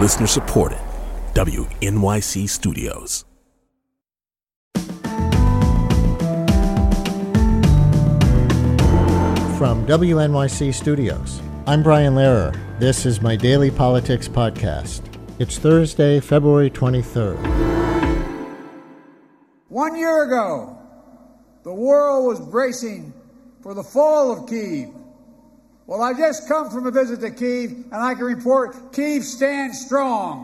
Listener supported. WNYC Studios. From WNYC Studios, I'm Brian Lehrer. This is my Daily Politics Podcast. It's Thursday, February 23rd. 1 year ago, the world was bracing for the fall of Kyiv. Well, I just come from a visit to Kyiv, and I can report Kyiv stands strong.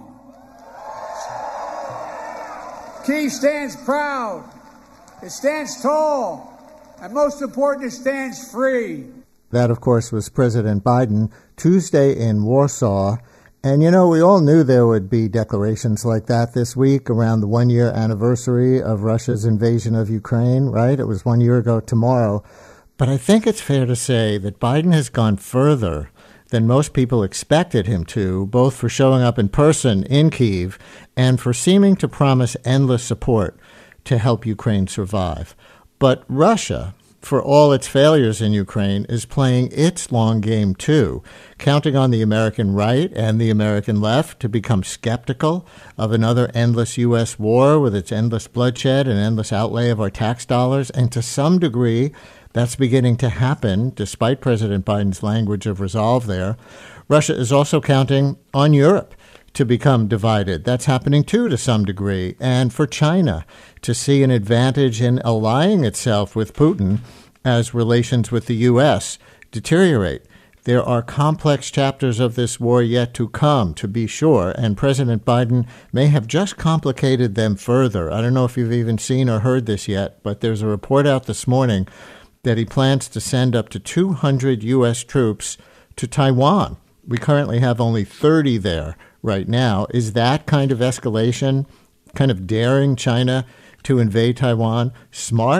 Kyiv stands proud. It stands tall. And most important, it stands free. That, of course, was President Biden Tuesday in Warsaw. And, you know, we all knew there would be declarations like that this week around the 1 year anniversary of Russia's invasion of Ukraine, right? It was 1 year ago tomorrow. But I think it's fair to say that Biden has gone further than most people expected him to, both for showing up in person in Kyiv and for seeming to promise endless support to help Ukraine survive. But Russia, for all its failures in Ukraine, is playing its long game too, counting on the American right and the American left to become skeptical of another endless U.S. war with its endless bloodshed and endless outlay of our tax dollars. And to some degree, that's beginning to happen, despite President Biden's language of resolve there. Russia is also counting on Europe to become divided. That's happening too to some degree. And for China to see an advantage in allying itself with Putin as relations with the U.S. deteriorate. There are complex chapters of this war yet to come, to be sure, and President Biden may have just complicated them further. I don't know if you've even seen or heard this yet, but there's a report out this morning that he plans to send up to 200 U.S. troops to Taiwan. We currently have only 30 there right now. Is that kind of escalation, kind of daring China to invade Taiwan, smart?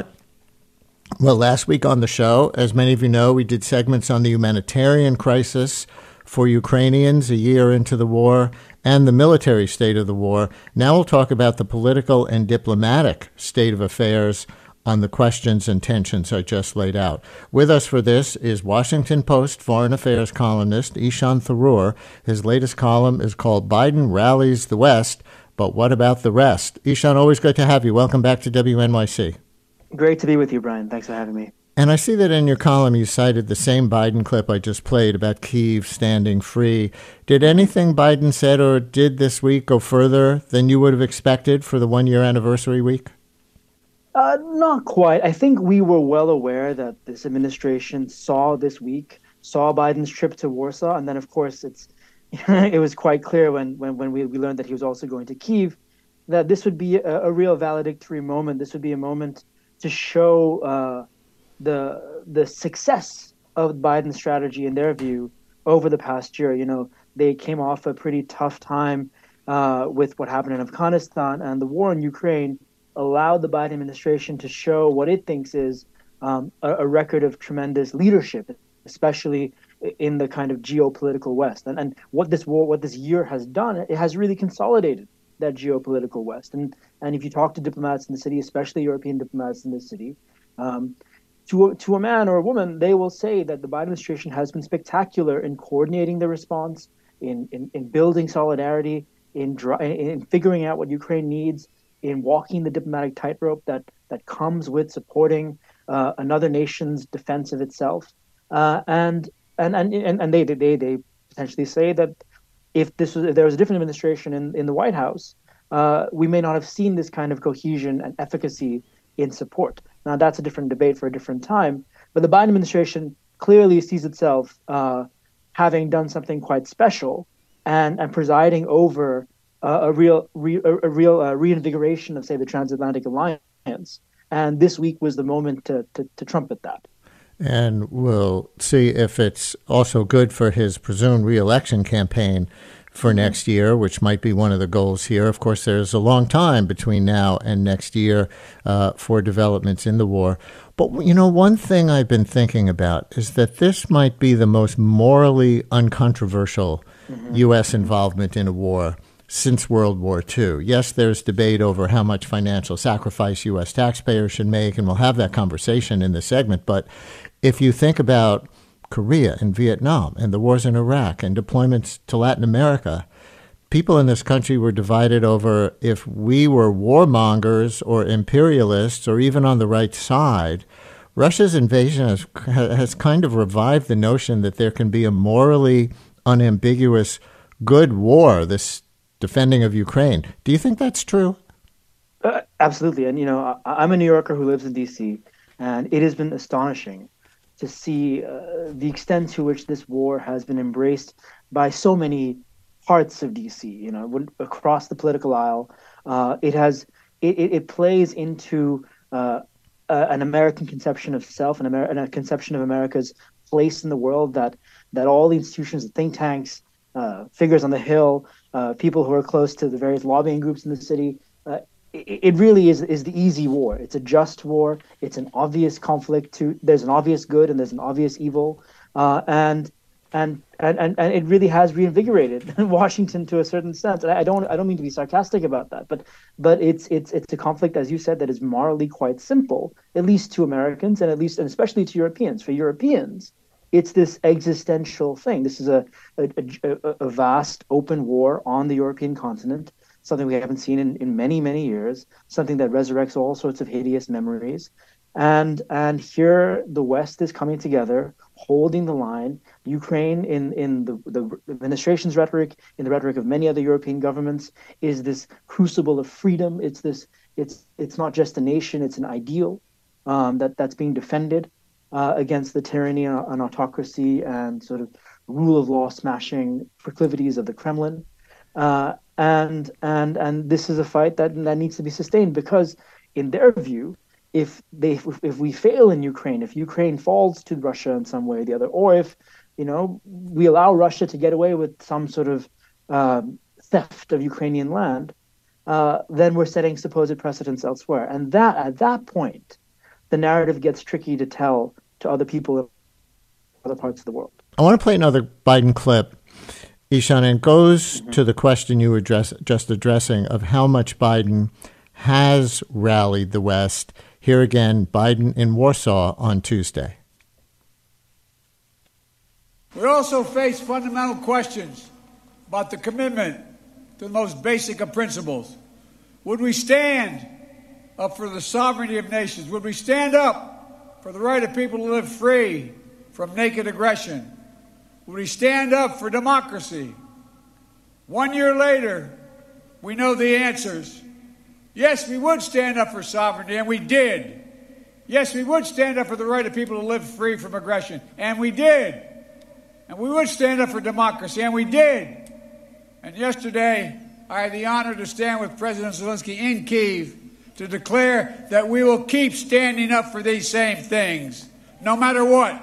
Well, last week on the show, as many of you know, we did segments on the humanitarian crisis for Ukrainians a year into the war and the military state of the war. Now we'll talk about the political and diplomatic state of affairs on the questions and tensions I just laid out. With us for this is Washington Post foreign affairs columnist Ishan Tharoor. His latest column is called Biden Rallies the West, but what about the rest? Ishan, always good to have you. Welcome back to WNYC. Great to be with you, Brian. Thanks for having me. And I see that in your column you cited the same Biden clip I just played about Kyiv standing free. Did anything Biden said or did this week go further than you would have expected for the 1 year anniversary week? Not quite. I think we were well aware that this administration saw Biden's trip to Warsaw. And then, of course, it was quite clear when we learned that he was also going to Kyiv that this would be a real valedictory moment. This would be a moment to show the success of Biden's strategy, in their view, over the past year. You know, they came off a pretty tough time with what happened in Afghanistan, and the war in Ukraine allowed the Biden administration to show what it thinks is a record of tremendous leadership, especially in the kind of geopolitical West. And what this year has done, it has really consolidated that geopolitical West. And if you talk to diplomats in the city, especially European diplomats in the city, to a man or a woman, they will say that the Biden administration has been spectacular in coordinating the response, in building solidarity, in figuring out what Ukraine needs, in walking the diplomatic tightrope that comes with supporting another nation's defense of itself, and they potentially say that if there was a different administration in the White House, we may not have seen this kind of cohesion and efficacy in support. Now that's a different debate for a different time, but the Biden administration clearly sees itself having done something quite special and presiding over a real reinvigoration of, say, the transatlantic alliance. And this week was the moment to trumpet that. And we'll see if it's also good for his presumed re-election campaign for next year, which might be one of the goals here. Of course, there's a long time between now and next year for developments in the war. But, you know, one thing I've been thinking about is that this might be the most morally uncontroversial U.S. involvement in a war since World War II. Yes, there's debate over how much financial sacrifice U.S. taxpayers should make, and we'll have that conversation in this segment. But if you think about Korea and Vietnam and the wars in Iraq and deployments to Latin America, people in this country were divided over if we were warmongers or imperialists or even on the right side. Russia's invasion has kind of revived the notion that there can be a morally unambiguous good war, this defending of Ukraine. Do you think that's true? Absolutely. And, I'm a New Yorker who lives in D.C., and it has been astonishing to see the extent to which this war has been embraced by so many parts of D.C., across the political aisle. It plays into an American conception of self and a conception of America's place in the world that all the institutions, the think tanks, figures on the Hill, people who are close to the various lobbying groups in the city, it really is the easy war. It's a just war. It's an obvious conflict. There's an obvious good and there's an obvious evil, and it really has reinvigorated Washington to a certain sense. And I don't mean to be sarcastic about that, but it's a conflict, as you said, that is morally quite simple, at least to Americans, and especially to Europeans. For Europeans, it's this existential thing. This is a vast open war on the European continent, something we haven't seen in many, many years, something that resurrects all sorts of hideous memories. And here the West is coming together, holding the line. Ukraine, in the administration's rhetoric, in the rhetoric of many other European governments, is this crucible of freedom. It's not just a nation, it's an ideal that's being defended against the tyranny and autocracy and sort of rule of law smashing proclivities of the Kremlin. And this is a fight that needs to be sustained, because in their view, if we fail in Ukraine, if Ukraine falls to Russia in some way or the other, or if we allow Russia to get away with some sort of theft of Ukrainian land, then we're setting supposed precedents elsewhere. And that at that point, the narrative gets tricky to tell to other people in other parts of the world. I want to play another Biden clip, Ishan, and it goes to the question you were just addressing of how much Biden has rallied the West. Here again, Biden in Warsaw on Tuesday. We also face fundamental questions about the commitment to the most basic of principles. Would we stand up for the sovereignty of nations? Would we stand up for the right of people to live free from naked aggression? Would we stand up for democracy? 1 year later, we know the answers. Yes, we would stand up for sovereignty, and we did. Yes, we would stand up for the right of people to live free from aggression, and we did. And we would stand up for democracy, and we did. And yesterday, I had the honor to stand with President Zelensky in Kyiv to declare that we will keep standing up for these same things, no matter what.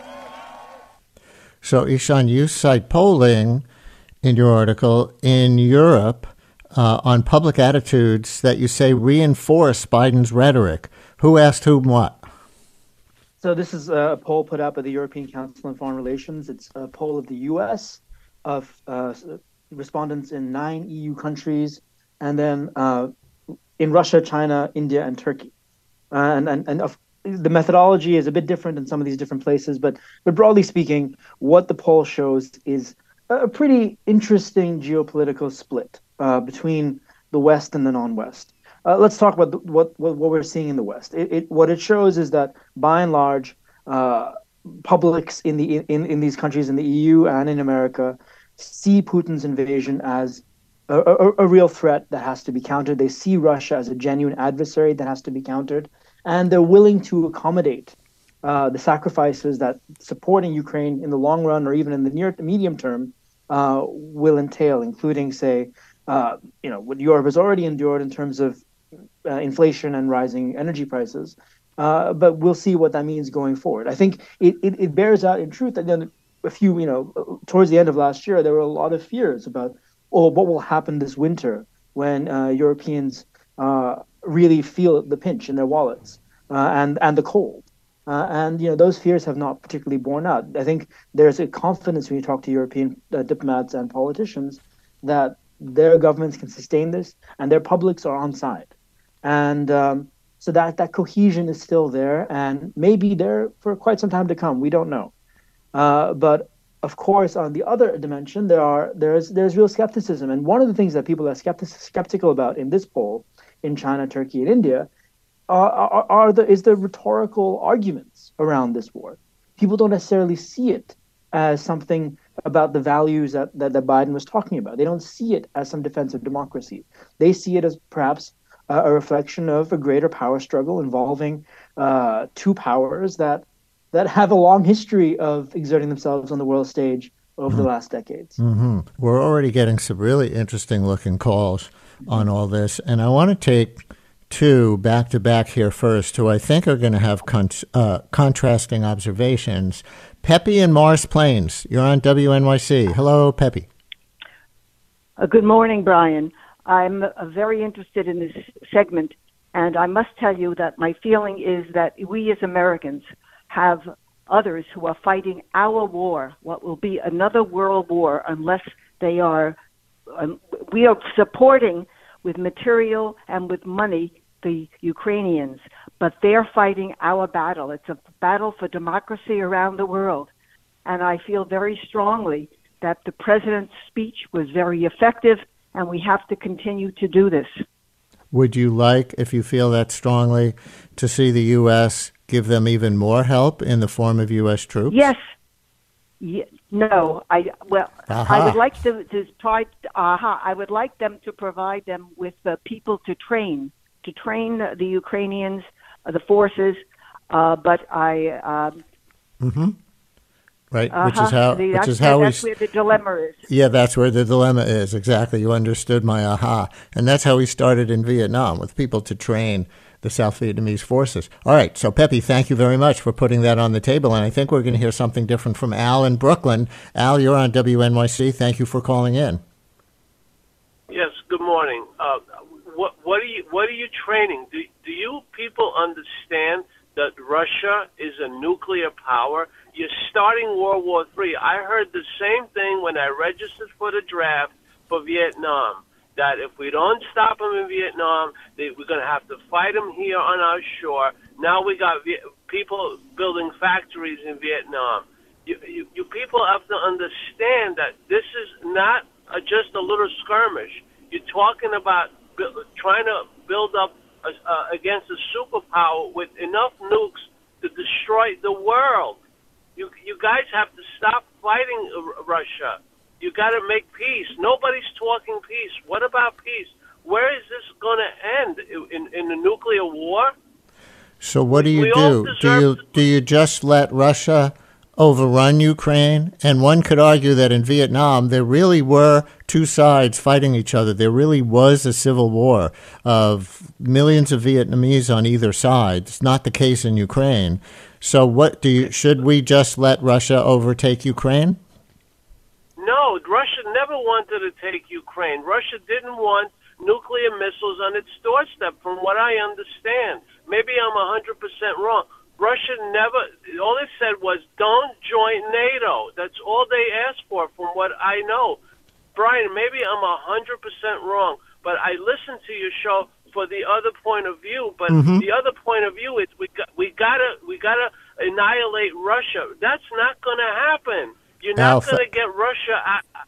So, Ishan, you cite polling in your article in Europe on public attitudes that you say reinforce Biden's rhetoric. Who asked whom what? So this is a poll put out by the European Council on Foreign Relations. It's a poll of the U.S., of respondents in 9 EU countries, and then in Russia, China, India, and Turkey. The methodology is a bit different in some of these different places, but broadly speaking, what the poll shows is a pretty interesting geopolitical split between the West and the non-West. Let's talk about what we're seeing in the West. What it shows is that, by and large, publics in these countries, in the EU and in America, see Putin's invasion as a real threat that has to be countered. They see Russia as a genuine adversary that has to be countered, and they're willing to accommodate the sacrifices that supporting Ukraine in the long run or even in the medium term will entail, including, say, what Europe has already endured in terms of inflation and rising energy prices. But we'll see what that means going forward. I think it bears out in truth that towards the end of last year, there were a lot of fears about, what will happen this winter when Europeans really feel the pinch in their wallets and the cold. Those fears have not particularly borne out. I think there's a confidence when you talk to European diplomats and politicians that their governments can sustain this and their publics are on side. And so that cohesion is still there and maybe there for quite some time to come. We don't know. But of course, on the other dimension, there's real skepticism. And one of the things that people are skeptical about in this poll in China, Turkey, and India is the rhetorical arguments around this war. People don't necessarily see it as something about the values that Biden was talking about. They don't see it as some defense of democracy. They see it as perhaps a reflection of a greater power struggle involving two powers that have a long history of exerting themselves on the world stage over the last decades. Mm-hmm. We're already getting some really interesting looking calls on all this. And I want to take two back to back here first, who I think are going to have contrasting observations. Pepe in Morris Plains, you're on WNYC. Hello, Pepe. Good morning, Brian. I'm very interested in this segment, and I must tell you that my feeling is that we as Americans have others who are fighting our war, what will be another world war, unless they are, we are supporting with material and with money the Ukrainians, but they're fighting our battle. It's a battle for democracy around the world. And I feel very strongly that the president's speech was very effective, and we have to continue to do this. Would you like, if you feel that strongly, to see the U.S. give them even more help in the form of U.S. troops? Yes. No. I would like to try. I would like them to provide them with the people to train the Ukrainians, the forces. But I. Right, that's where the dilemma is. Yeah, that's where the dilemma is. Exactly. You understood my aha. And that's how we started in Vietnam, with people to train the South Vietnamese forces. All right. So, Pepe, thank you very much for putting that on the table. And I think we're going to hear something different from Al in Brooklyn. Al, you're on WNYC. Thank you for calling in. Yes, good morning. What are you training? Do you people understand that Russia is a nuclear power? You're starting World War III. I heard the same thing when I registered for the draft for Vietnam, that if we don't stop them in Vietnam, we're going to have to fight them here on our shore. Now we got people building factories in Vietnam. You people have to understand that this is not just a little skirmish. You're talking about trying to build up against a superpower with enough nukes to destroy the world. You guys have to stop fighting Russia. You got to make peace. Nobody's talking peace. What about peace? Where is this going to end? In a nuclear war? So what do you do? Do you just let Russia overrun Ukraine? And one could argue that in Vietnam, there really were two sides fighting each other. There really was a civil war of millions of Vietnamese on either side. It's not the case in Ukraine. So should we just let Russia overtake Ukraine? No, Russia never wanted to take Ukraine. Russia didn't want nuclear missiles on its doorstep, from what I understand. Maybe I'm 100% wrong. Russia never, all they said was, don't join NATO. That's all they asked for, from what I know. Brian, maybe I'm 100% wrong, but I listened to your show for the other point of view. But the other point of view is we gotta annihilate Russia. That's not going to happen. You're not going to get Russia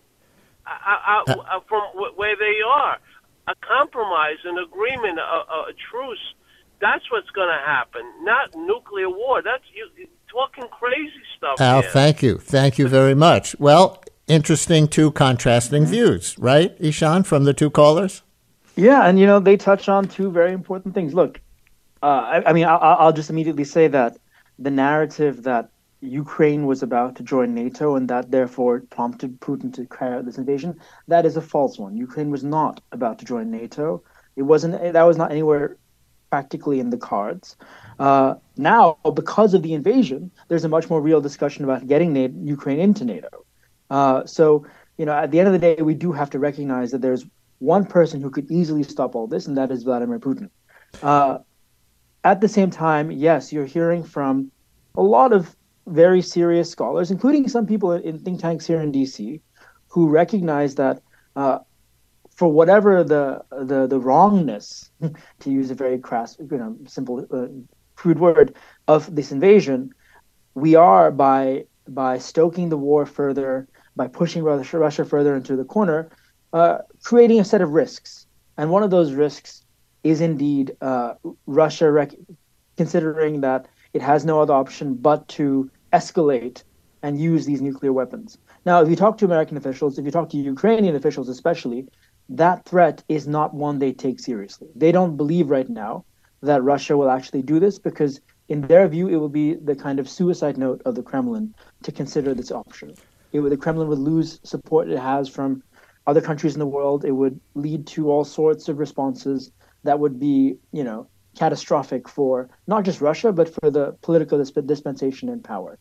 out from where they are. A compromise, an agreement, a truce. That's what's going to happen. Not nuclear war. That's you talking crazy stuff. Al, here. Thank you. Thank you very much. Well, interesting two contrasting views, right, Ishan, from the two callers? Yeah, and they touch on two very important things. Look, I'll just immediately say that the narrative that Ukraine was about to join NATO and that therefore prompted Putin to carry out this invasion, that is a false one. Ukraine was not about to join NATO. That was not anywhere practically in the cards. Now, because of the invasion, there's a much more real discussion about getting Ukraine into NATO. So, at the end of the day, we do have to recognize that there's one person who could easily stop all this, and that is Vladimir Putin. At the same time, yes, you're hearing from a lot of very serious scholars, including some people in think tanks here in DC, who recognize that for whatever the wrongness, to use a very crass, simple, crude word, of this invasion, we are, by by stoking the war further, by pushing Russia further into the corner, creating a set of risks. And one of those risks is indeed Russia considering that it has no other option but to escalate and use these nuclear weapons. Now, if you talk to American officials, if you talk to Ukrainian officials especially, that threat is not one they take seriously. They don't believe right now that Russia will actually do this because in their view, it will be the kind of suicide note of the Kremlin to consider this option. The Kremlin would lose support it has from other countries in the world. It would lead to all sorts of responses that would be, catastrophic for not just Russia, but for the political dispensation in power.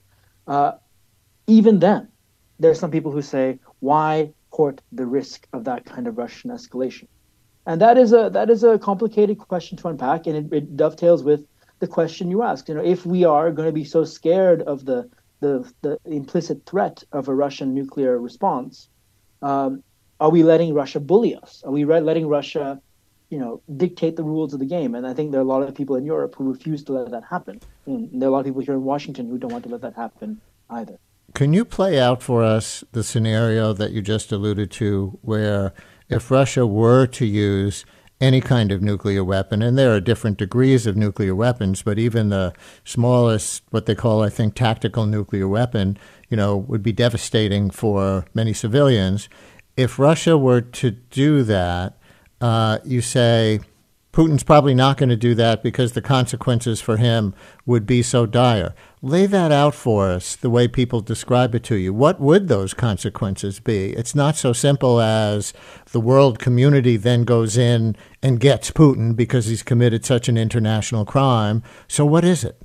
Even then, there are some people who say, why court the risk of that kind of Russian escalation? And that is a complicated question to unpack, and it dovetails with the question you asked. If we are going to be so scared of the implicit threat of a Russian nuclear response, are we letting Russia bully us? Are we letting Russia, dictate the rules of the game? And I think there are a lot of people in Europe who refuse to let that happen. And there are a lot of people here in Washington who don't want to let that happen either. Can you play out for us the scenario that you just alluded to, where if Russia were to use any kind of nuclear weapon, and there are different degrees of nuclear weapons, but even the smallest, what they call, I think, tactical nuclear weapon, would be devastating for many civilians. If Russia were to do that, you say Putin's probably not going to do that because the consequences for him would be so dire. Lay that out for us the way people describe it to you. What would those consequences be? It's not so simple as the world community then goes in and gets Putin because he's committed such an international crime. So what is it?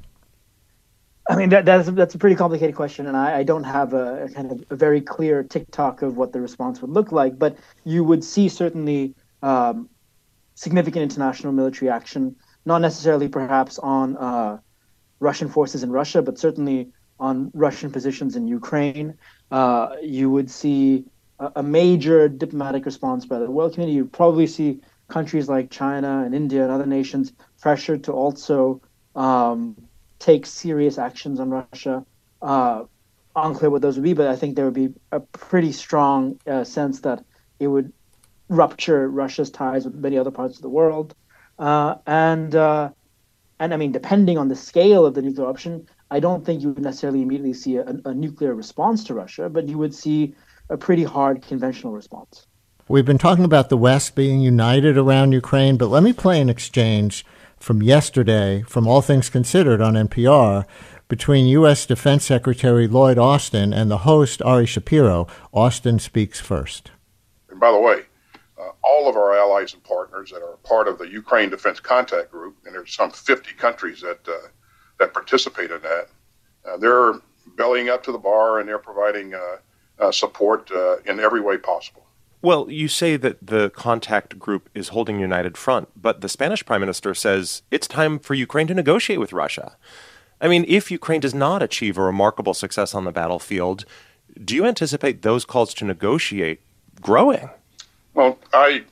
I mean, that's a pretty complicated question, and I don't have a kind of a very clear tick-tock of what the response would look like, but you would see certainly significant international military action, not necessarily perhaps on Russian forces in Russia, but certainly on Russian positions in Ukraine. You would see a major diplomatic response by the world community. You'd probably see countries like China and India and other nations pressured to also take serious actions on Russia. Unclear what those would be, but I think there would be a pretty strong sense that it would rupture Russia's ties with many other parts of the world. And I mean, depending on the scale of the nuclear option, I don't think you would necessarily immediately see a nuclear response to Russia, but you would see a pretty hard conventional response. We've been talking about the West being united around Ukraine, but let me play an exchange from yesterday, from All Things Considered on NPR, between U.S. Defense Secretary Lloyd Austin and the host Ari Shapiro. Austin speaks first. And by the way, all of our allies and partners that are part of the Ukraine Defense Contact Group, and there's some 50 countries that participate in that, they're bellying up to the bar and they're providing support in every way possible. Well, you say that the contact group is holding a united front, but the Spanish prime minister says it's time for Ukraine to negotiate with Russia. I mean, if Ukraine does not achieve a remarkable success on the battlefield, do you anticipate those calls to negotiate growing? Well, I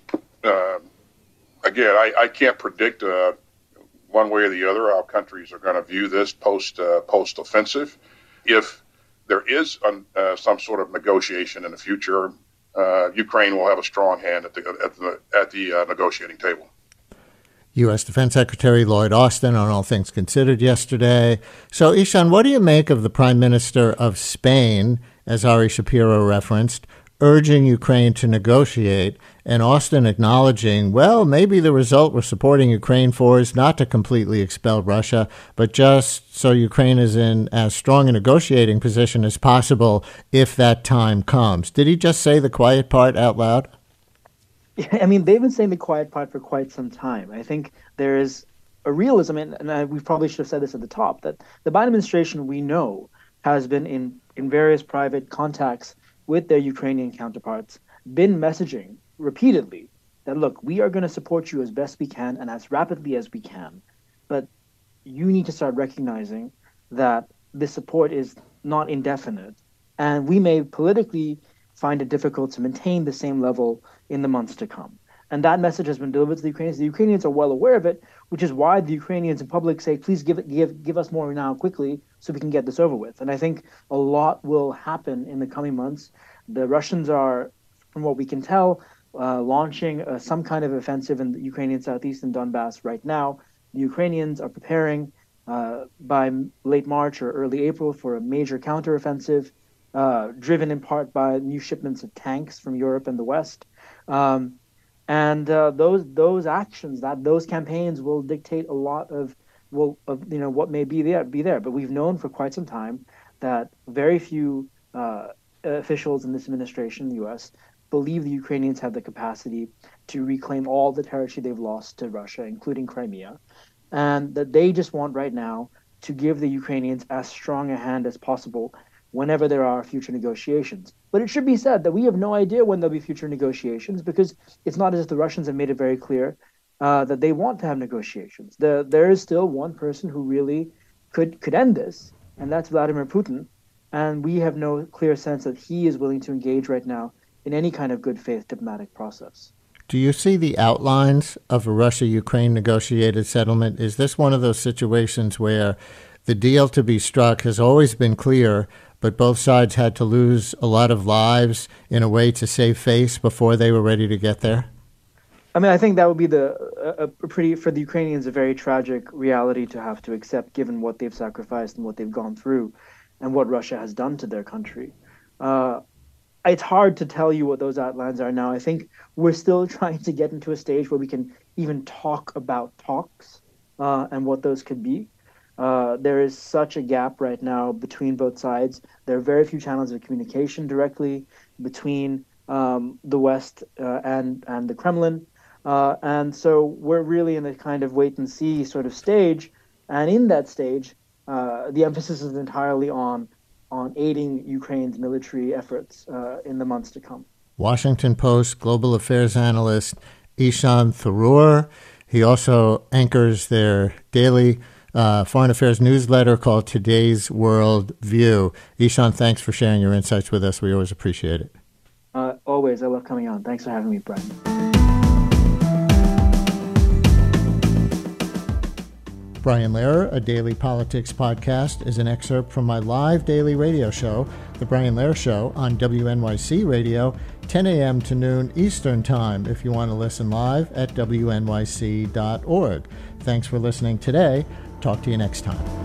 can't predict one way or the other how countries are going to view this post-offensive. If there is some sort of negotiation in the future, Ukraine will have a strong hand at the negotiating table. U.S. Defense Secretary Lloyd Austin on All Things Considered yesterday. So, Ishan, what do you make of the Prime Minister of Spain, as Ari Shapiro referenced, urging Ukraine to negotiate, and Austin acknowledging, well, maybe the result we're supporting Ukraine for is not to completely expel Russia, but just so Ukraine is in as strong a negotiating position as possible if that time comes. Did he just say the quiet part out loud? I mean, they've been saying the quiet part for quite some time. I think there is a realism, and we probably should have said this at the top, that the Biden administration, we know, has been in various private contacts with their Ukrainian counterparts, been messaging repeatedly that, look, we are going to support you as best we can and as rapidly as we can, but you need to start recognizing that this support is not indefinite, and we may politically find it difficult to maintain the same level in the months to come. And that message has been delivered to the Ukrainians. The Ukrainians are well aware of it, which is why the Ukrainians in public say, please give us more now quickly so we can get this over with. And I think a lot will happen in the coming months. The Russians are, from what we can tell, launching some kind of offensive in the Ukrainian southeast and Donbass right now. The Ukrainians are preparing by late March or early April for a major counteroffensive, driven in part by new shipments of tanks from Europe and the West. And those actions, those campaigns will dictate a lot of what may be there. But we've known for quite some time that very few officials in this administration in the U.S. believe the Ukrainians have the capacity to reclaim all the territory they've lost to Russia, including Crimea, and that they just want right now to give the Ukrainians as strong a hand as possible whenever there are future negotiations. But it should be said that we have no idea when there'll be future negotiations, because it's not as if the Russians have made it very clear that they want to have negotiations. There is still one person who really could end this, and that's Vladimir Putin. And we have no clear sense that he is willing to engage right now in any kind of good faith diplomatic process. Do you see the outlines of a Russia-Ukraine negotiated settlement? Is this one of those situations where the deal to be struck has always been clear, but both sides had to lose a lot of lives in a way to save face before they were ready to get there? I mean, I think that would be for the Ukrainians, a very tragic reality to have to accept, given what they've sacrificed and what they've gone through and what Russia has done to their country. It's hard to tell you what those outlines are now. I think we're still trying to get into a stage where we can even talk about talks and what those could be. There is such a gap right now between both sides. There are very few channels of communication directly between the West and the Kremlin. And so we're really in a kind of wait and see sort of stage. And in that stage, the emphasis is entirely on aiding Ukraine's military efforts in the months to come. Washington Post global affairs analyst Ishan Tharoor. He also anchors their daily foreign affairs newsletter called Today's World View. Ishan, thanks for sharing your insights with us. We always appreciate it. Always. I love coming on. Thanks for having me, Brian. Brian Lehrer, a daily politics podcast, is an excerpt from my live daily radio show, The Brian Lehrer Show, on WNYC Radio, 10 a.m. to noon Eastern Time, if you want to listen live at wnyc.org. Thanks for listening today. Talk to you next time.